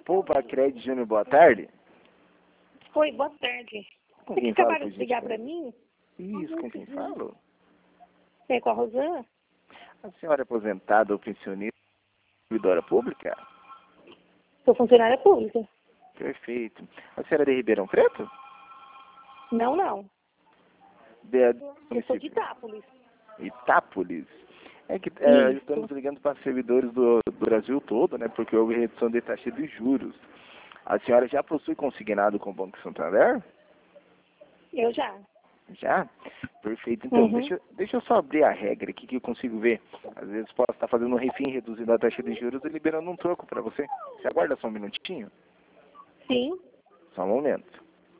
Poupa Crédito Júnior, boa tarde. Oi, boa tarde. Com Você quem que falo, acabaram por de ligar gentileza? para mim? Isso, com quem falo? É com a Rosana? A senhora é aposentada ou pensionista, servidora pública? Sou funcionária pública. Perfeito. A senhora é de Ribeirão Preto? Não, não. Eu sou de Itápolis. Itápolis. É que Isso. estamos ligando para servidores do Brasil todo, né? Porque houve redução de taxa de juros. A senhora já possui consignado com o Banco Santander? Eu já. Já? Perfeito. Então, Uhum. deixa eu só abrir a regra aqui que eu consigo ver. Às vezes posso estar fazendo um refim, reduzindo a taxa de juros e liberando um troco para você. Você aguarda só um minutinho? Sim. Só um momento.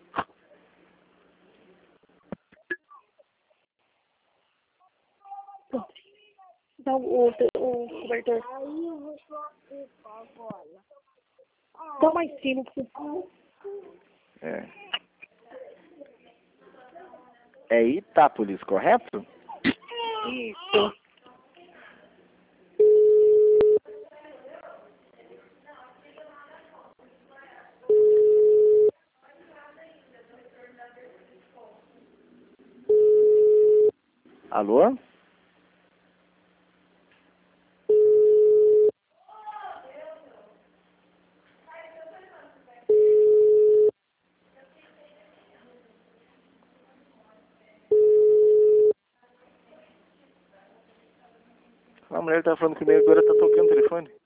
Dá o cobertor. Dá mais cima. É. É Itápolis, correto? Isso. Alô? A mulher tá falando comigo agora, tá tocando o telefone.